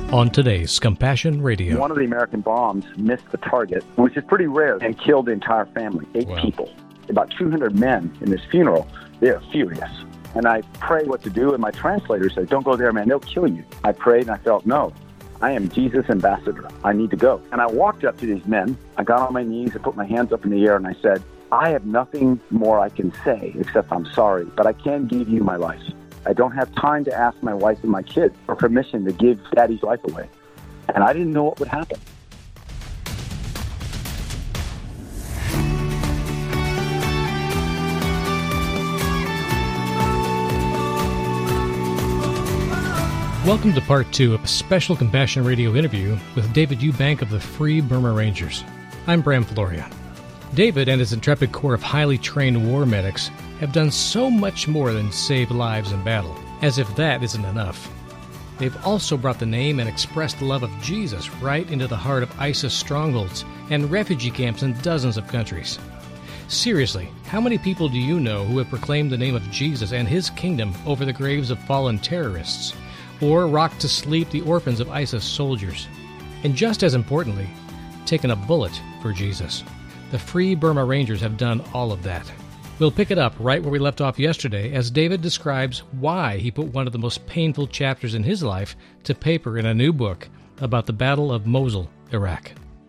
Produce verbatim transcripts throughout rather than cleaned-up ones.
On today's Compassion Radio. One of the American bombs missed the target, which is pretty rare, and killed the entire family, eight wow. people. About two hundred men in this funeral. They're furious. And I prayed what to do, and my translator said, don't go there, man, they'll kill you. I prayed, and I felt, no, I am Jesus' ambassador. I need to go. And I walked up to these men. I got on my knees, I put my hands up in the air, and I said, I have nothing more I can say except I'm sorry, but I can give you my life. I don't have time to ask my wife and my kids for permission to give Daddy's life away. And I didn't know what would happen. Welcome to part two of a special Compassion Radio interview with David Eubank of the Free Burma Rangers. I'm Bram Floria. David and his intrepid corps of highly trained war medics have done so much more than save lives in battle, as if that isn't enough. They've also brought the name and expressed the love of Jesus right into the heart of ISIS strongholds and refugee camps in dozens of countries. Seriously, how many people do you know who have proclaimed the name of Jesus and his kingdom over the graves of fallen terrorists, or rocked to sleep the orphans of ISIS soldiers? And just as importantly, taken a bullet for Jesus. The Free Burma Rangers have done all of that. We'll pick it up right where we left off yesterday as David describes why he put one of the most painful chapters in his life to paper in a new book about the Battle of Mosul, Iraq.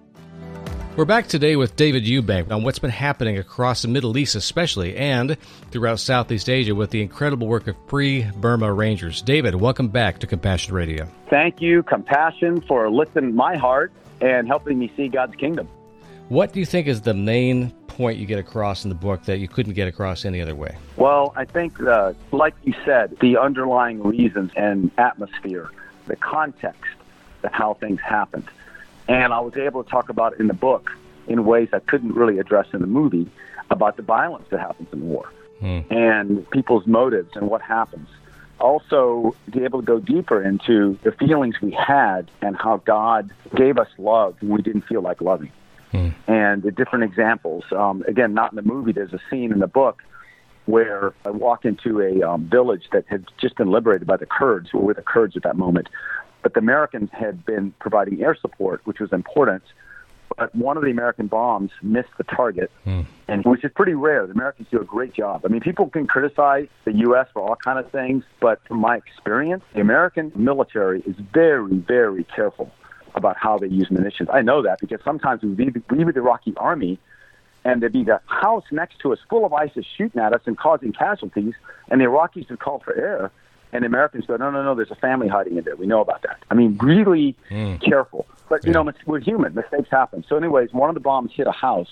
We're back today with David Eubank on what's been happening across the Middle East especially, and throughout Southeast Asia with the incredible work of Free Burma Rangers. David, welcome back to Compassion Radio. Thank you, Compassion, for lifting my heart and helping me see God's kingdom. What do you think is the main point you get across in the book that you couldn't get across any other way? Well, I think, uh, like you said, the underlying reasons and atmosphere, the context of how things happened. And I was able to talk about it in the book in ways I couldn't really address in the movie about the violence that happens in war hmm. and people's motives and what happens. Also, be able to go deeper into the feelings we had and how God gave us love when we didn't feel like loving. Hmm. And the different examples. Um, again, not in the movie. There's a scene in the book where I walk into a um, village that had just been liberated by the Kurds, who were the Kurds at that moment. But the Americans had been providing air support, which was important. But one of the American bombs missed the target, hmm. and which is pretty rare. The Americans do a great job. I mean, people can criticize the U S for all kinds of things, but from my experience, the American military is very, very careful about how they use munitions. I know that because sometimes we leave, we leave the Iraqi army, and there'd be the house next to us full of ISIS shooting at us and causing casualties, and the Iraqis would call for air, and the Americans go, no, no, no, there's a family hiding in there. We know about that. I mean, really mm. careful. But, you yeah. know, we're human. Mistakes happen. So anyways, one of the bombs hit a house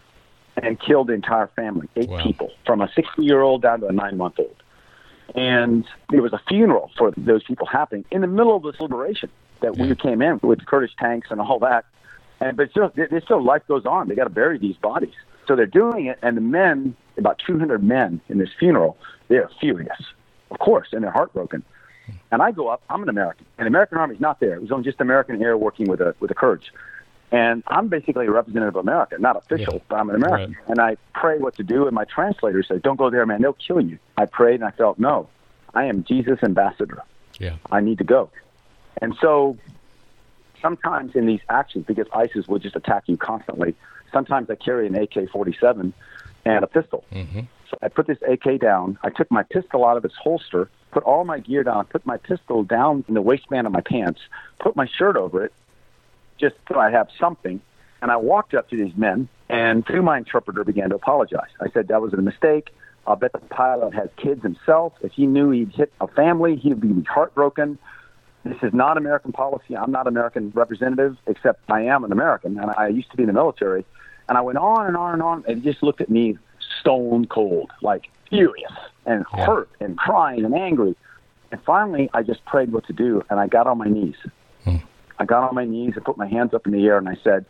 and killed the entire family, eight wow. people, from a sixty-year-old down to a nine-month-old. And there was a funeral for those people happening in the middle of this liberation that yeah. we came in with Kurdish tanks and all that. And But still, there's still life goes on. They got to bury these bodies. So they're doing it, and the men, about two hundred men in this funeral, they're furious, of course, and they're heartbroken. And I go up, I'm an American, and the American Army's not there. It was on just American air working with the, with the Kurds. And I'm basically a representative of America, not official, yeah. but I'm an American. Right. And I pray what to do, and my translator said, don't go there, man, they'll kill you. I prayed, and I felt, no, I am Jesus' ambassador. Yeah. I need to go. And so sometimes in these actions, because ISIS will just attack you constantly, sometimes I carry an A K forty-seven and a pistol. Mm-hmm. So I put this A K down. I took my pistol out of its holster, put all my gear down, put my pistol down in the waistband of my pants, put my shirt over it, just so I have something. And I walked up to these men, and through my interpreter began to apologize. I said, that was a mistake. I'll bet the pilot has kids himself. If he knew he'd hit a family, he'd be heartbroken. This is not American policy. I'm not American representative, except I am an American, and I used to be in the military. And I went on and on and on, and he just looked at me stone cold, like furious and yeah. hurt and crying and angry. And finally, I just prayed what to do, and I got on my knees. Hmm. I got on my knees and put my hands up in the air, and I said,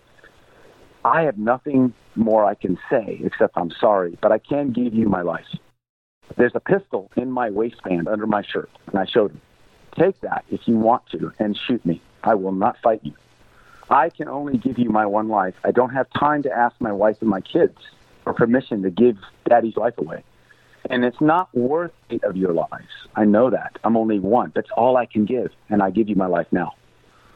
I have nothing more I can say except I'm sorry, but I can give you my life. There's a pistol in my waistband under my shirt, and I showed him. Take that if you want to and shoot me. I will not fight you. I can only give you my one life. I don't have time to ask my wife and my kids for permission to give Daddy's life away. And it's not worth it of your lives. I know that. I'm only one. That's all I can give, and I give you my life now.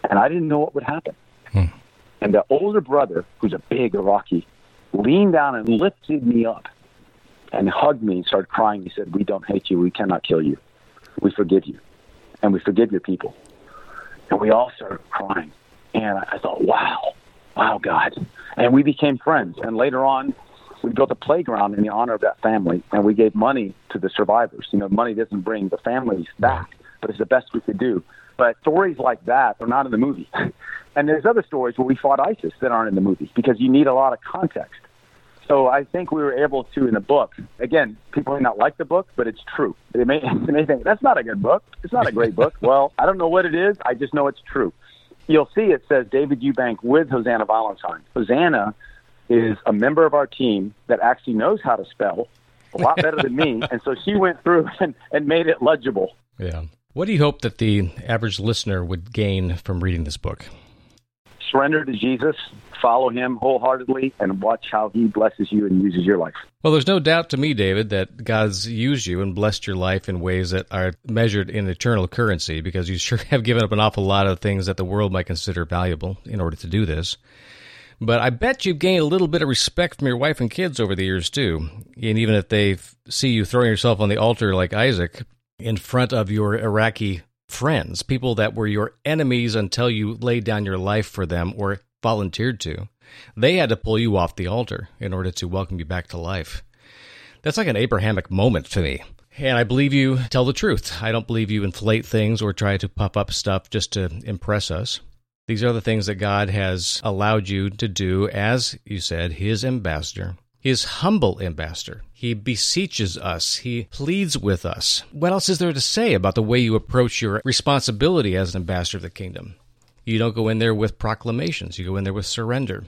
And I didn't know what would happen. Hmm. And the older brother, who's a big Iraqi, leaned down and lifted me up and hugged me and started crying. He said, we don't hate you. We cannot kill you. We forgive you. And we forgive your people. And we all started crying. And I thought, wow, wow, God. And we became friends. And later on, we built a playground in the honor of that family, and we gave money to the survivors. You know, money doesn't bring the families back, but it's the best we could do. But stories like that are not in the movie. And there's other stories where we fought ISIS that aren't in the movie because you need a lot of context. So I think we were able to, in the book, again, people may not like the book, but it's true. They may, they may think, that's not a good book. It's not a great book. Well, I don't know what it is. I just know it's true. You'll see it says David Eubank with Hosanna Valentine. Hosanna is a member of our team that actually knows how to spell a lot better than me. And so she went through and, and made it legible. Yeah. What do you hope that the average listener would gain from reading this book? Surrender to Jesus, follow him wholeheartedly, and watch how he blesses you and uses your life. Well, there's no doubt to me, David, that God's used you and blessed your life in ways that are measured in eternal currency, because you sure have given up an awful lot of things that the world might consider valuable in order to do this. But I bet you've gained a little bit of respect from your wife and kids over the years, too. And even if they see you throwing yourself on the altar like Isaac in front of your Iraqi friends, people that were your enemies until you laid down your life for them or volunteered to, they had to pull you off the altar in order to welcome you back to life. That's like an Abrahamic moment to me. And I believe you tell the truth. I don't believe you inflate things or try to puff up stuff just to impress us. These are the things that God has allowed you to do as, you said, his ambassador, his humble ambassador. He beseeches us. He pleads with us. What else is there to say about the way you approach your responsibility as an ambassador of the kingdom? You don't go in there with proclamations. You go in there with surrender.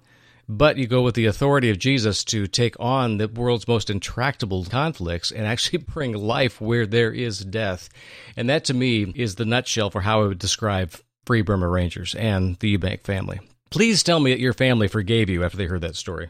But you go with the authority of Jesus to take on the world's most intractable conflicts and actually bring life where there is death. And that, to me, is the nutshell for how I would describe Free Burma Rangers and the Eubank family. Please tell me that your family forgave you after they heard that story.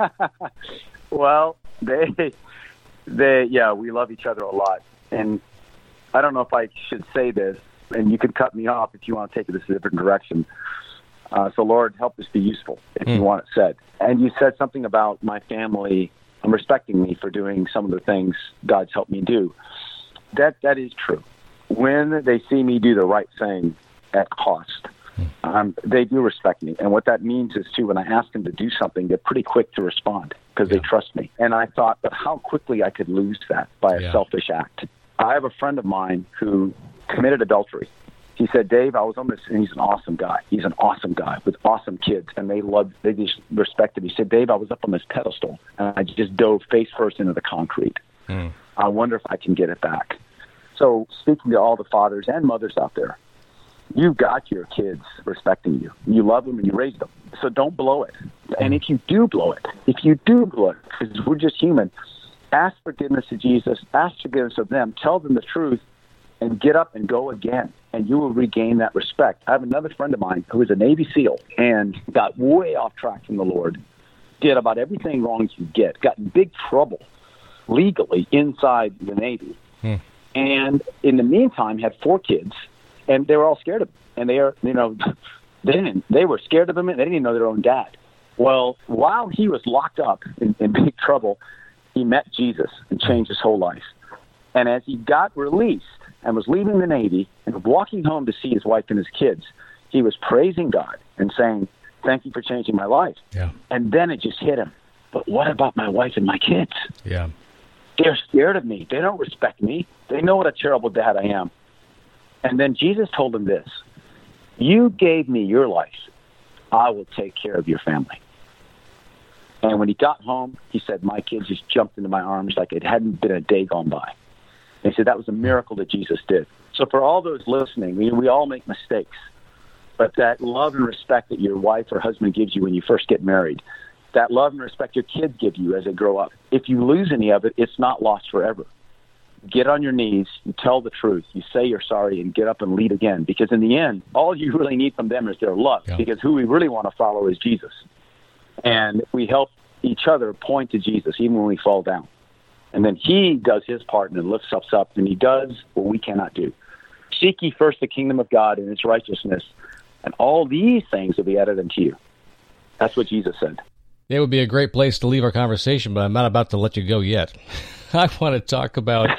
Well, they, they, yeah, we love each other a lot. And I don't know if I should say this, and you can cut me off if you want to take this a different direction. Uh, so, Lord, help this be useful if mm. you want it said. And you said something about my family um, respecting me for doing some of the things God's helped me do. That That is true. When they see me do the right thing at cost, um, they do respect me. And what that means is, too, when I ask them to do something, they're pretty quick to respond because yeah. they trust me. And I thought, but how quickly I could lose that by a yeah. selfish act. I have a friend of mine who committed adultery. He said, Dave, I was on this, and he's an awesome guy. He's an awesome guy with awesome kids, and they loved, they just respected me. He said, Dave, I was up on this pedestal, and I just dove face first into the concrete. Mm. I wonder if I can get it back. So speaking to all the fathers and mothers out there, you've got your kids respecting you. You love them and you raise them. So don't blow it. And if you do blow it, if you do blow it, because we're just human, ask forgiveness to Jesus, ask forgiveness of them, tell them the truth, and get up and go again, and you will regain that respect. I have another friend of mine who is a Navy SEAL and got way off track from the Lord, did about everything wrong you get, got in big trouble legally inside the Navy, hmm. and in the meantime had four kids, and they were all scared of him. And they are, you know, they didn't, they were scared of him, and they didn't even know their own dad. Well, while he was locked up in, in big trouble, he met Jesus and changed his whole life. And as he got released and was leaving the Navy and walking home to see his wife and his kids, he was praising God and saying, thank you for changing my life. Yeah. And then it just hit him. But what about my wife and my kids? Yeah. They're scared of me. They don't respect me. They know what a terrible dad I am. And then Jesus told him this, you gave me your life. I will take care of your family. And when he got home, he said, my kids just jumped into my arms like it hadn't been a day gone by. And he said that was a miracle that Jesus did. So for all those listening, we, we all make mistakes. But that love and respect that your wife or husband gives you when you first get married, that love and respect your kids give you as they grow up, if you lose any of it, it's not lost forever. Get on your knees, you tell the truth, you say you're sorry, and get up and lead again. Because in the end, all you really need from them is their love. Yeah. Because who we really want to follow is Jesus. And we help each other point to Jesus even when we fall down. And then he does his part and lifts us up, and he does what we cannot do. Seek ye first the kingdom of God and its righteousness, And all these things will be added unto you. That's what Jesus said. It would be a great place to leave our conversation, but I'm not about to let you go yet. I want to talk about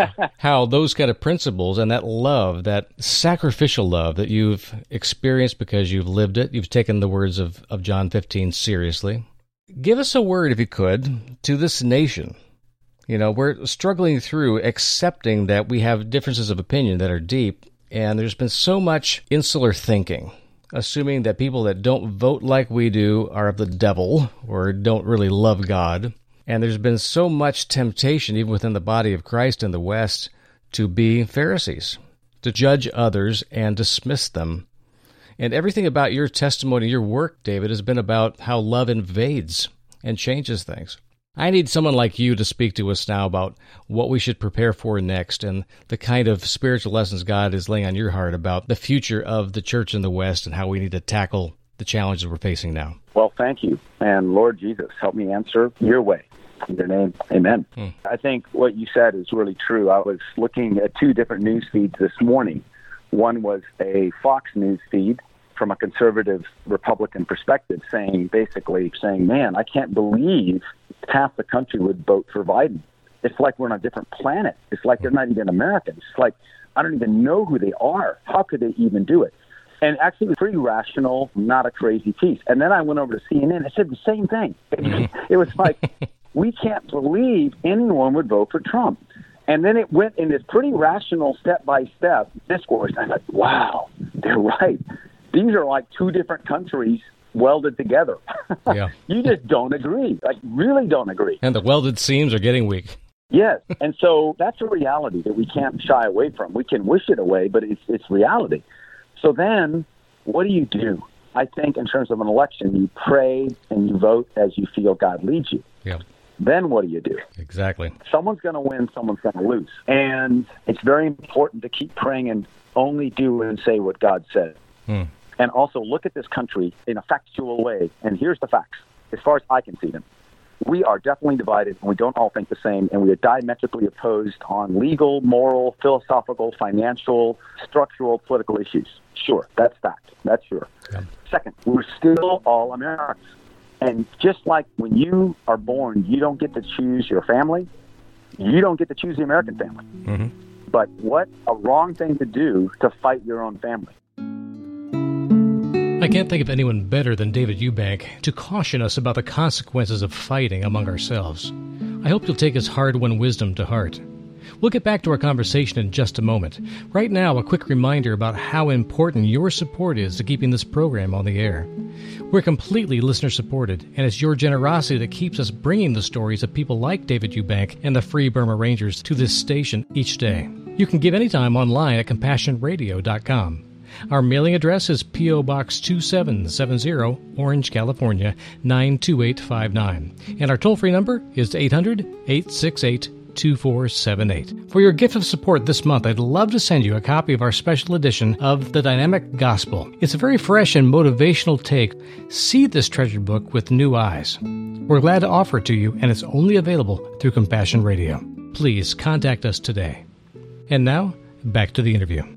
how those kind of principles and that love, that sacrificial love that you've experienced because you've lived it, you've taken the words of, of John fifteen seriously. Give us a word, if you could, to this nation. You know, we're struggling through accepting that we have differences of opinion that are deep, and there's been so much insular thinking, assuming that people that don't vote like we do are of the devil or don't really love God. And there's been so much temptation, even within the body of Christ in the West, to be Pharisees, to judge others and dismiss them. And everything about your testimony, your work, David, has been about how love invades and changes things. I need someone like you to speak to us now about what we should prepare for next and the kind of spiritual lessons God is laying on your heart about the future of the church in the West and how we need to tackle the challenges we're facing now. Well, thank you. And Lord Jesus, help me answer your way. In your name, amen. Hmm. I think what you said is really true. I was looking at two different news feeds this morning. One was a Fox News feed from a conservative Republican perspective, saying, basically saying, man, I can't believe half the country would vote for Biden. It's like we're on a different planet. It's like they're not even Americans. It's like, I don't even know who they are. How could they even do it? And actually, it was pretty rational, not a crazy piece. And then I went over to C N N. It said the same thing. Mm-hmm. It was like, we can't believe anyone would vote for Trump. And then it went in this pretty rational step-by-step discourse. And I thought, wow, they're right. These are like two different countries welded together. Yeah. You just don't agree, like really don't agree. And the welded seams are getting weak. Yes, and so that's a reality that we can't shy away from. We can wish it away, but it's it's reality. So then what do you do? I think in terms of an election, you pray and you vote as you feel God leads you. Yeah. Then what do you do? Exactly. Someone's going to win, someone's going to lose. And it's very important to keep praying and only do and say what God said. Hmm. And also look at this country in a factual way. And here's the facts, as far as I can see them. We are definitely divided, and we don't all think the same, and we are diametrically opposed on legal, moral, philosophical, financial, structural, political issues. Sure, that's fact. That's sure. Yeah. Second, we're still all Americans. And just like when you are born, you don't get to choose your family, you don't get to choose the American family. Mm-hmm. But what a wrong thing to do to fight your own family. I can't think of anyone better than David Eubank to caution us about the consequences of fighting among ourselves. I hope you'll take his hard-won wisdom to heart. We'll get back to our conversation in just a moment. Right now, a quick reminder about how important your support is to keeping this program on the air. We're completely listener-supported, and it's your generosity that keeps us bringing the stories of people like David Eubank and the Free Burma Rangers to this station each day. You can give anytime online at compassion radio dot com. Our mailing address is P O. Box two seven seven zero, Orange, California, nine two eight five nine. And our toll-free number is eight hundred, eight six eight, two four seven eight. For your gift of support this month, I'd love to send you a copy of our special edition of The Dynamic Gospel. It's a very fresh and motivational take. See this treasured book with new eyes. We're glad to offer it to you, and it's only available through Compassion Radio. Please contact us today. And now, back to the interview.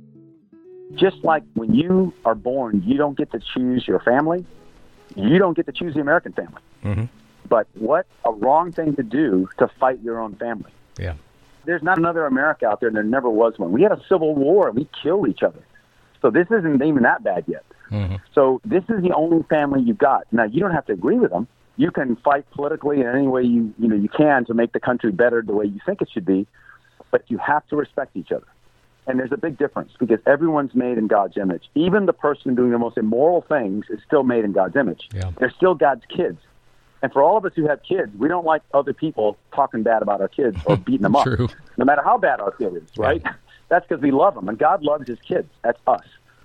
Just like when you are born, you don't get to choose your family, you don't get to choose the American family. Mm-hmm. But what a wrong thing to do to fight your own family. Yeah. There's not another America out there, and there never was one. We had a civil war, and we killed each other. So this isn't even that bad yet. Mm-hmm. So this is the only family you've got. Now, you don't have to agree with them. You can fight politically in any way you, you know, you can to make the country better the way you think it should be, but you have to respect each other. And there's a big difference because everyone's made in God's image. Even the person doing the most immoral things is still made in God's image. Yeah. They're still God's kids. And for all of us who have kids, we don't like other people talking bad about our kids or beating them up, True. No matter how bad our kid is, right? Yeah. That's because we love them. And God loves his kids. That's us,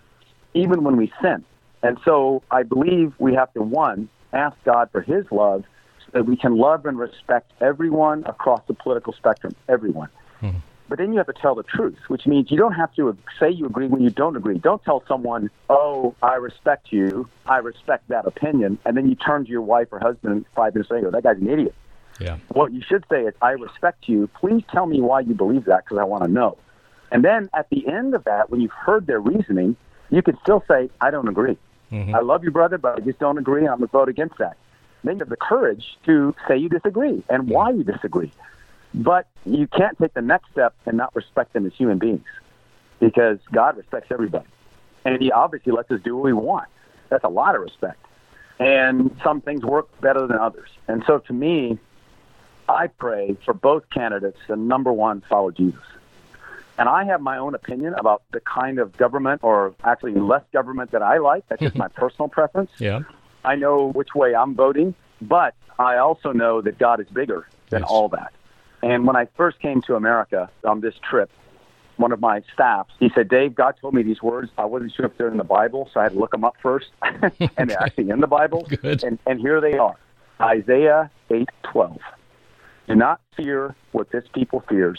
even when we sin. And so I believe we have to, one, ask God for his love so that we can love and respect everyone across the political spectrum, everyone. Mm-hmm. But then you have to tell the truth, which means you don't have to say you agree when you don't agree. Don't tell someone, oh, I respect you, I respect that opinion, and then you turn to your wife or husband five minutes later, that guy's an idiot. Yeah. What you should say is, I respect you. Please tell me why you believe that because I want to know. And then at the end of that, when you've heard their reasoning, You can still say, I don't agree. Mm-hmm. I love you, brother, but I just don't agree, and I'm going to vote against that. Then you have the courage to say you disagree and why you disagree. But you can't take the next step and not respect them as human beings, because God respects everybody. And he obviously lets us do what we want. That's a lot of respect. And some things work better than others. And so to me, I pray for both candidates to, number one, follow Jesus. And I have my own opinion about the kind of government, or actually less government, that I like. That's just my personal preference. Yeah. I know which way I'm voting, but I also know that God is bigger than yes. all that. And when I first came to America on this trip, one of my staff, he said, Dave, God told me these words. I wasn't sure if they're in the Bible, so I had to look them up first. And they're actually in the Bible. Good. And, and here they are. Isaiah eight twelve. Do not fear what this people fears.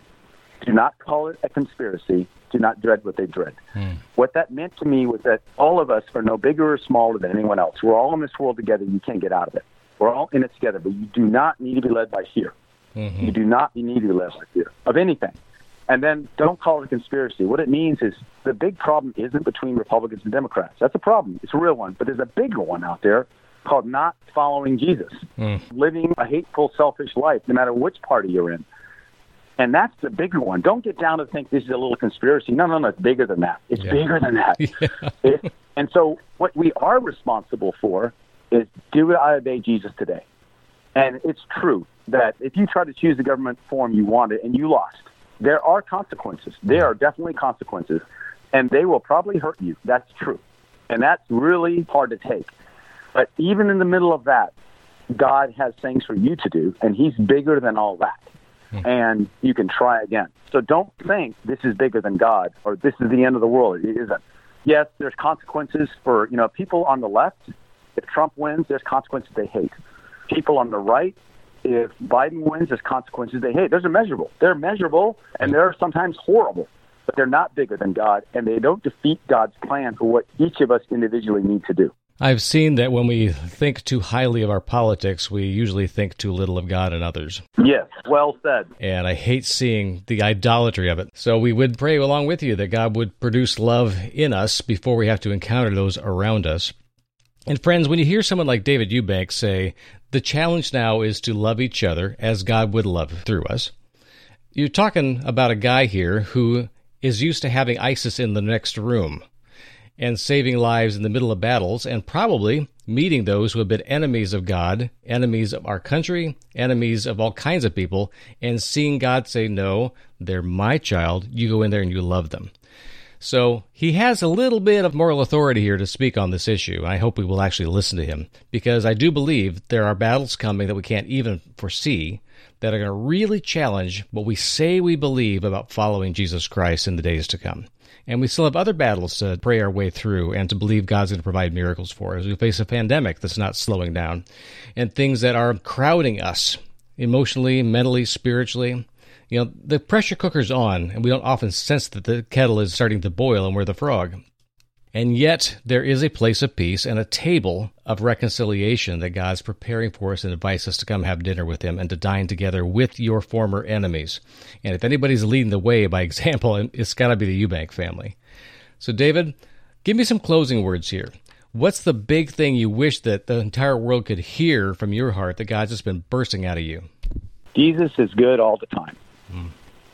Do not call it a conspiracy. Do not dread what they dread. Hmm. What that meant to me was that all of us are no bigger or smaller than anyone else. We're all in this world together. You can't get out of it. We're all in it together, but you do not need to be led by fear. Mm-hmm. You do not need to be led by fear of anything. And then don't call it a conspiracy. What it means is the big problem isn't between Republicans and Democrats. That's a problem. It's a real one. But there's a bigger one out there called not following Jesus, mm. living a hateful, selfish life, no matter which party you're in. And that's the bigger one. Don't get down to think this is a little conspiracy. No, no, no, it's bigger than that. It's yeah. bigger than that. yeah. it, and so what we are responsible for is, do I obey Jesus today? And it's true that if you try to choose the government form you wanted and you lost, there are consequences. There are definitely consequences, and they will probably hurt you. That's true. And that's really hard to take. But even in the middle of that, God has things for you to do, and he's bigger than all that. And you can try again. So don't think this is bigger than God or this is the end of the world. It isn't. Yes, there's consequences for, you know, people on the left. If Trump wins, there's consequences they hate. People on the right, if Biden wins, there's consequences they hate. Those are measurable. They're measurable, and they're sometimes horrible. But they're not bigger than God, and they don't defeat God's plan for what each of us individually need to do. I've seen that when we think too highly of our politics, we usually think too little of God and others. Yes, well said. And I hate seeing the idolatry of it. So we would pray along with you that God would produce love in us before we have to encounter those around us. And friends, when you hear someone like David Eubank say, the challenge now is to love each other as God would love through us, you're talking about a guy here who is used to having ISIS in the next room and saving lives in the middle of battles, and probably meeting those who have been enemies of God, enemies of our country, enemies of all kinds of people, and seeing God say, no, they're my child, you go in there and you love them. So he has a little bit of moral authority here to speak on this issue. I hope we will actually listen to him, because I do believe there are battles coming that we can't even foresee that are going to really challenge what we say we believe about following Jesus Christ in the days to come. And we still have other battles to pray our way through and to believe God's going to provide miracles for us. We face a pandemic that's not slowing down, and things that are crowding us emotionally, mentally, spiritually. You know, the pressure cooker's on, and we don't often sense that the kettle is starting to boil and we're the frog. And yet, there is a place of peace and a table of reconciliation that God's preparing for us and invites us to come have dinner with him and to dine together with your former enemies. And if anybody's leading the way by example, it's got to be the Eubank family. So, David, give me some closing words here. What's the big thing you wish that the entire world could hear from your heart that God's just been bursting out of you? Jesus is good all the time. Mm.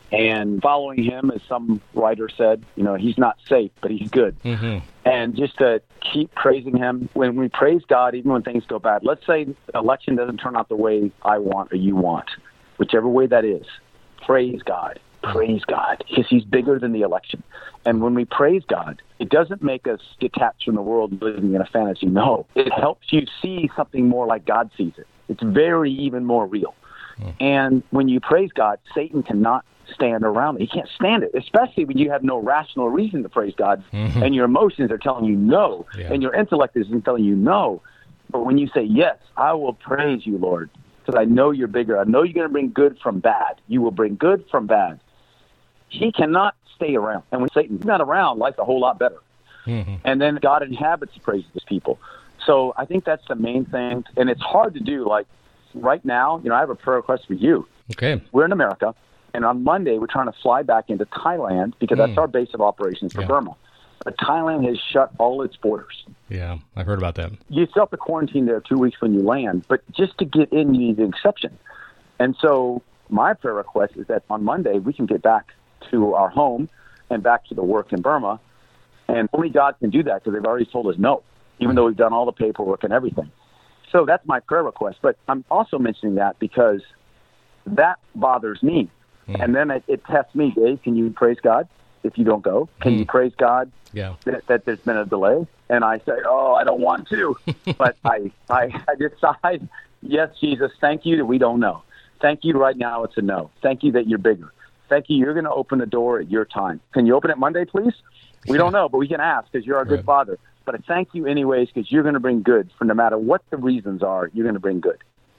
And following him, as some writer said, you know, he's not safe, but he's good. Mm-hmm. And just to keep praising him. When we praise God, even when things go bad, let's say the election doesn't turn out the way I want or you want, whichever way that is, praise God. Praise God, because he's bigger than the election. And when we praise God, it doesn't make us detached from the world living in a fantasy. No, it helps you see something more like God sees it. It's very even more real. Mm. And when you praise God, Satan cannot stand around it. He can't stand it, especially when you have no rational reason to praise God, mm-hmm. and your emotions are telling you no, yeah. and your intellect isn't telling you no. But when you say, yes, I will praise you, Lord, because I know you're bigger. I know you're going to bring good from bad. You will bring good from bad. He cannot stay around. And when Satan's not around, life's a whole lot better. Mm-hmm. And then God inhabits the praises of his people. So I think that's the main thing. And it's hard to do. Like right now, you know, I have a prayer request for you. Okay. We're in America. And on Monday, we're trying to fly back into Thailand because mm. that's our base of operations for yeah. Burma. But Thailand has shut all its borders. Yeah, I've heard about that. You still have to quarantine there two weeks when you land, but just to get in, you need an exception. And so my prayer request is that on Monday we can get back to our home and back to the work in Burma. And only God can do that because they've already told us no, even though we've done all the paperwork and everything. So that's my prayer request. But I'm also mentioning that because that bothers me. Mm. And then it, it tests me, Dave, can you praise God if you don't go? Can mm. you praise God yeah. that, that there's been a delay? And I say, oh, I don't want to. But I, I, I decide, yes, Jesus, thank you that we don't know. Thank you right now it's a no. Thank you that you're bigger. Thank you, you're going to open the door at your time. Can you open it Monday, please? We don't know, but we can ask because you're our good right. Father. But I thank you anyways because you're going to bring good. For no matter what the reasons are, you're going to bring good.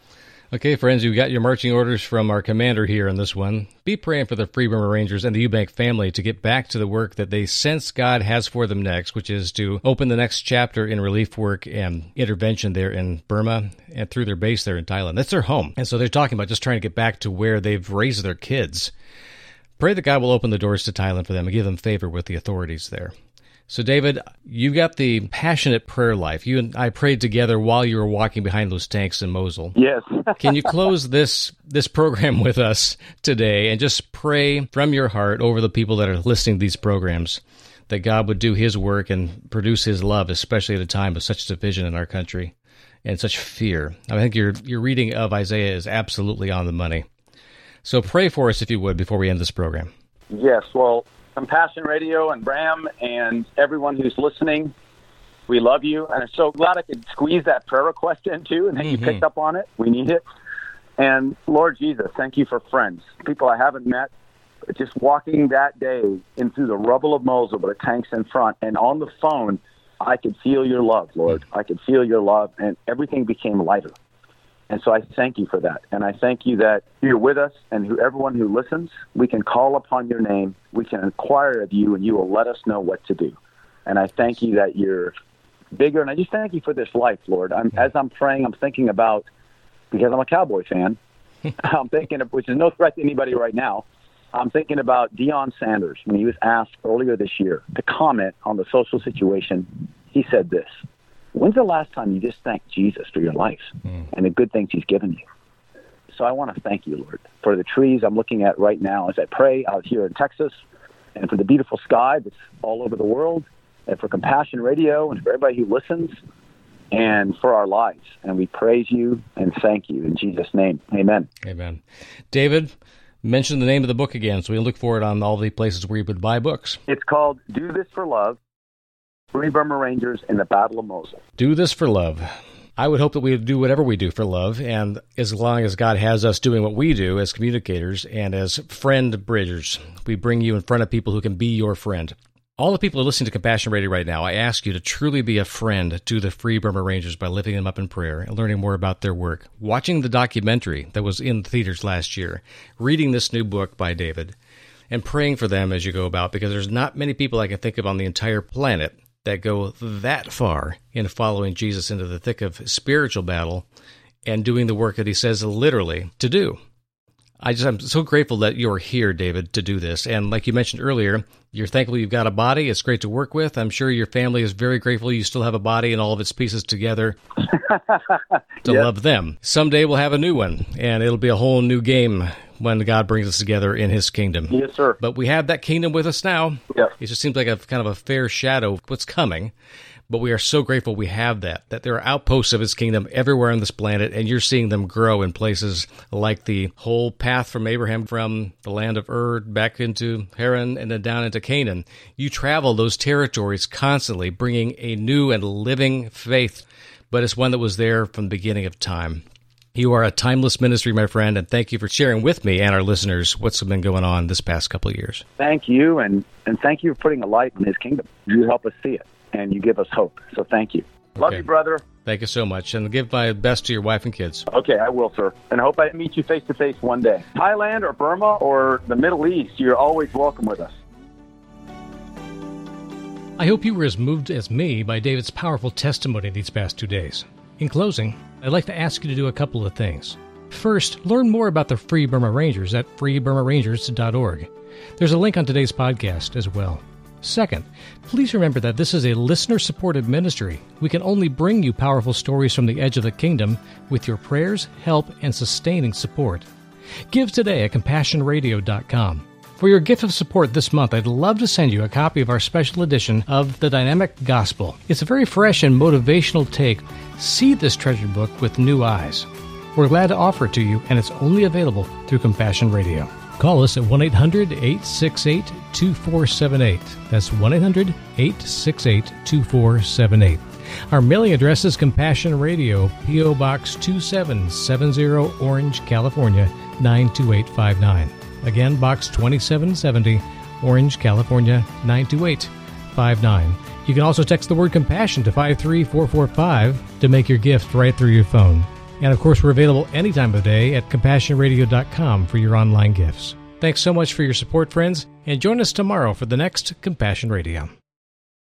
Okay, friends, you got your marching orders from our commander here on this one. Be praying for the Free Burma Rangers and the Eubank family to get back to the work that they sense God has for them next, which is to open the next chapter in relief work and intervention there in Burma and through their base there in Thailand. That's their home. And so they're talking about just trying to get back to where they've raised their kids. Pray that God will open the doors to Thailand for them and give them favor with the authorities there. So, David, you got the passionate prayer life. You and I prayed together while you were walking behind those tanks in Mosul. Yes. Can you close this this program with us today and just pray from your heart over the people that are listening to these programs, that God would do his work and produce his love, especially at a time of such division in our country and such fear? I think your your reading of Isaiah is absolutely on the money. So pray for us, if you would, before we end this program. Yes, well, Compassion Radio and Bram and everyone who's listening, we love you. And I'm so glad I could squeeze that prayer request in, too, and then mm-hmm. you picked up on it. We need it. And, Lord Jesus, thank you for friends, people I haven't met, but just walking that day in through the rubble of Mosul with the tanks in front, and on the phone, I could feel your love, Lord. Mm-hmm. I could feel your love, and everything became lighter. And so I thank you for that. And I thank you that you're with us, and who, everyone who listens, we can call upon your name, we can inquire of you, and you will let us know what to do. And I thank you that you're bigger, and I just thank you for this life, Lord. I'm, as I'm praying, I'm thinking about, because I'm a Cowboy fan, I'm thinking of, which is no threat to anybody right now, I'm thinking about Deion Sanders. When he was asked earlier this year to comment on the social situation, he said this: when's the last time you just thanked Jesus for your life mm. and the good things he's given you? So I want to thank you, Lord, for the trees I'm looking at right now as I pray out here in Texas, and for the beautiful sky that's all over the world, and for Compassion Radio, and for everybody who listens, and for our lives. And we praise you and thank you in Jesus' name. Amen. Amen. David, mention the name of the book again so we look for it on all the places where you would buy books. It's called Do This for Love, Free Burma Rangers in the Battle of Mosul. Do this for love. I would hope that we would do whatever we do for love, and as long as God has us doing what we do as communicators and as friend bridgers, we bring you in front of people who can be your friend. All the people who are listening to Compassion Radio right now, I ask you to truly be a friend to the Free Burma Rangers by lifting them up in prayer and learning more about their work, watching the documentary that was in the theaters last year, reading this new book by David, and praying for them as you go about, because there's not many people I can think of on the entire planet that go that far in following Jesus into the thick of spiritual battle and doing the work that he says literally to do. I just, I'm so grateful that you're here, David, to do this. And like you mentioned earlier, you're thankful you've got a body. It's great to work with. I'm sure your family is very grateful you still have a body and all of its pieces together to yep. love them. Someday we'll have a new one, and it'll be a whole new game when God brings us together in his kingdom. Yes, sir. But we have that kingdom with us now. Yep. It just seems like a kind of a fair shadow of what's coming. But we are so grateful we have that, that there are outposts of his kingdom everywhere on this planet, and you're seeing them grow in places like the whole path from Abraham from the land of Ur back into Haran and then down into Canaan. You travel those territories constantly, bringing a new and living faith, but it's one that was there from the beginning of time. You are a timeless ministry, my friend, and thank you for sharing with me and our listeners what's been going on this past couple of years. Thank you, and, and thank you for putting a light in his kingdom. You help us see it, and you give us hope. So thank you. Okay. Love you, brother. Thank you so much, and give my best to your wife and kids. Okay, I will, sir. And I hope I meet you face-to-face one day. Thailand or Burma or the Middle East, you're always welcome with us. I hope you were as moved as me by David's powerful testimony these past two days. In closing, I'd like to ask you to do a couple of things. First, learn more about the Free Burma Rangers at free burma rangers dot org. There's a link on today's podcast as well. Second, please remember that this is a listener-supported ministry. We can only bring you powerful stories from the edge of the kingdom with your prayers, help, and sustaining support. Give today at compassion radio dot com. For your gift of support this month, I'd love to send you a copy of our special edition of The Dynamic Gospel. It's a very fresh and motivational take. See this treasured book with new eyes. We're glad to offer it to you, and it's only available through Compassion Radio. Call us at one eight hundred, eight six eight, two four seven eight. That's one eight hundred, eight six eight, two four seven eight. Our mailing address is Compassion Radio, P O. Box two seven seven zero, Orange, California, nine two eight five nine. Again, Box twenty-seven seventy, Orange, California, nine two eight five nine. You can also text the word Compassion to five three four four five to make your gift right through your phone. And of course, we're available any time of the day at compassion radio dot com for your online gifts. Thanks so much for your support, friends, and join us tomorrow for the next Compassion Radio.